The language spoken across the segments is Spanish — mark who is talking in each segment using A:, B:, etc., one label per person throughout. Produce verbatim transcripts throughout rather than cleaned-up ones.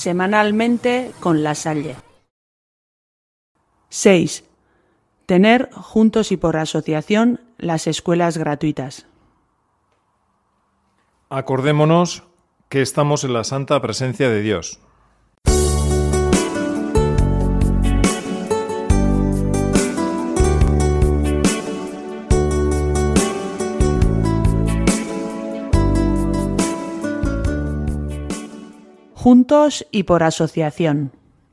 A: semanalmente con La Salle. seis. Tener, juntos y por asociación, las escuelas gratuitas.
B: Acordémonos que estamos en la santa presencia de Dios.
A: Juntos y por asociación.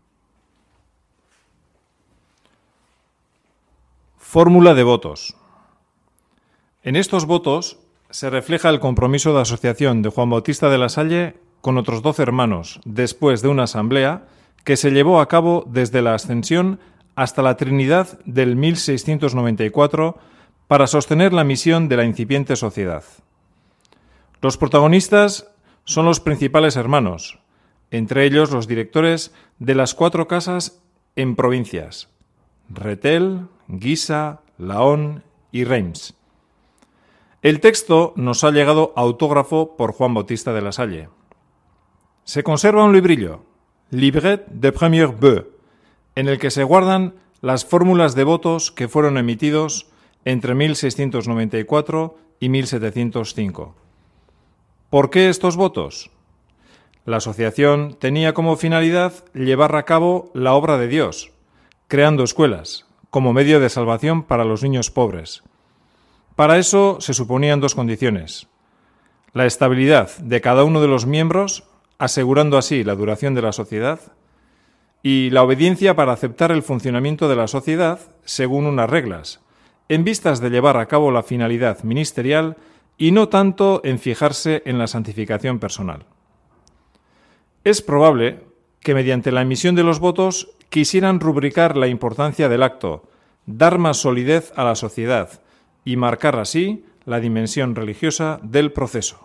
B: Fórmula de votos. En estos votos se refleja el compromiso de asociación de Juan Bautista de La Salle con otros doce hermanos, después de una asamblea que se llevó a cabo desde la Ascensión hasta la Trinidad del mil seiscientos noventa y cuatro para sostener la misión de la incipiente sociedad. Los protagonistas son los principales hermanos, entre ellos los directores de las cuatro casas en provincias, Retel, Guisa, Laon y Reims. El texto nos ha llegado autógrafo por Juan Bautista de La Salle. Se conserva un librillo, Livret de Premier Bœuf, en el que se guardan las fórmulas de votos que fueron emitidos entre mil seiscientos noventa y cuatro y mil setecientos cinco. ¿Por qué estos votos? La asociación tenía como finalidad llevar a cabo la obra de Dios, creando escuelas, como medio de salvación para los niños pobres. Para eso se suponían dos condiciones: la estabilidad de cada uno de los miembros, asegurando así la duración de la sociedad, y la obediencia para aceptar el funcionamiento de la sociedad según unas reglas, en vistas de llevar a cabo la finalidad ministerial y no tanto en fijarse en la santificación personal. Es probable que mediante la emisión de los votos quisieran rubricar la importancia del acto, dar más solidez a la sociedad y marcar así la dimensión religiosa del proceso.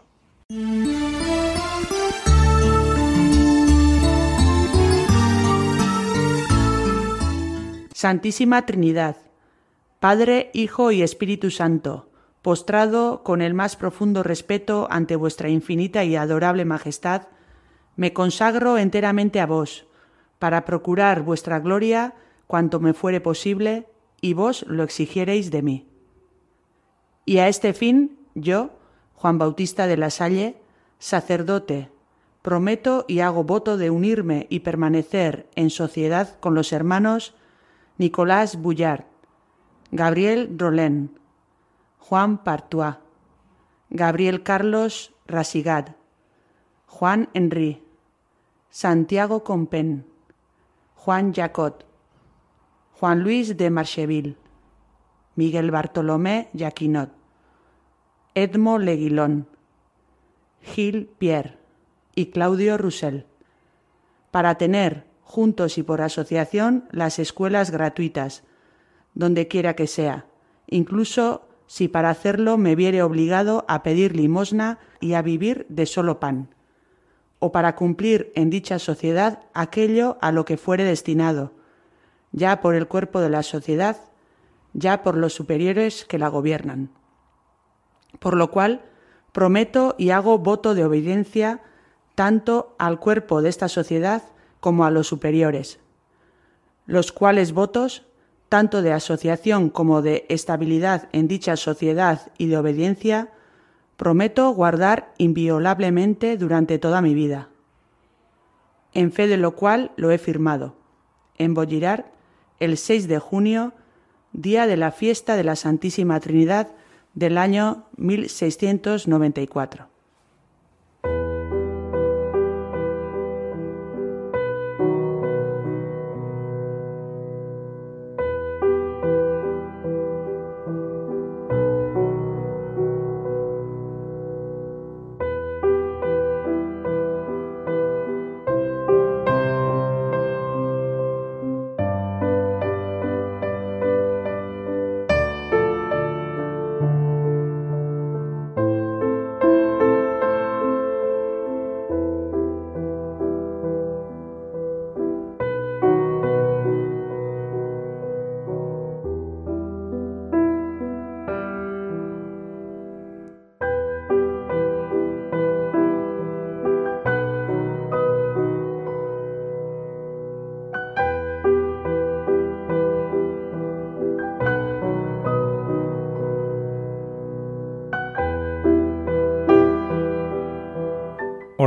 A: Santísima Trinidad, Padre, Hijo y Espíritu Santo, postrado con el más profundo respeto ante vuestra infinita y adorable majestad, me consagro enteramente a vos, para procurar vuestra gloria cuanto me fuere posible, y vos lo exigiereis de mí. Y a este fin, yo, Juan Bautista de La Salle, sacerdote, prometo y hago voto de unirme y permanecer en sociedad con los hermanos Nicolás Bullard, Gabriel Rolén, Juan Partois, Gabriel Carlos Rasigat, Juan Henry, Santiago Compen, Juan Jacot, Juan Luis de Marcheville, Miguel Bartolomé Jaquinot, Edmo Leguilón, Gil Pierre y Claudio Roussel, para tener, juntos y por asociación, las escuelas gratuitas, donde quiera que sea, incluso si para hacerlo me viere obligado a pedir limosna y a vivir de solo pan, o para cumplir en dicha sociedad aquello a lo que fuere destinado, ya por el cuerpo de la sociedad, ya por los superiores que la gobiernan. Por lo cual, prometo y hago voto de obediencia tanto al cuerpo de esta sociedad como a los superiores, los cuales votos, tanto de asociación como de estabilidad en dicha sociedad y de obediencia, prometo guardar inviolablemente durante toda mi vida. En fe de lo cual lo he firmado, en Vaugirard, el seis de junio, día de la fiesta de la Santísima Trinidad del año mil seiscientos noventa y cuatro.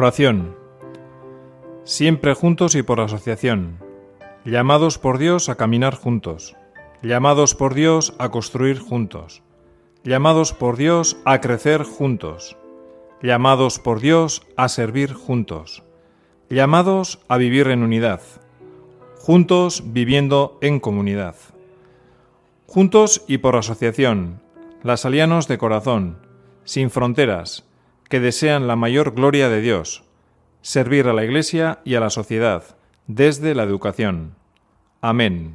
B: Oración. Siempre juntos y por asociación. Llamados por Dios a caminar juntos. Llamados por Dios a construir juntos. Llamados por Dios a crecer juntos. Llamados por Dios a servir juntos. Llamados a vivir en unidad. Juntos viviendo en comunidad. Juntos y por asociación. Lasalianos de corazón, sin fronteras, que desean la mayor gloria de Dios. Servir a la Iglesia y a la sociedad, desde la educación. Amén.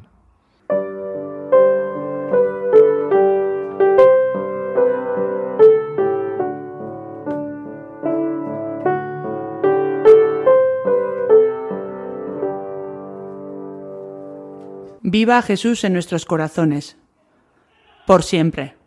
A: Viva Jesús en nuestros corazones, por siempre.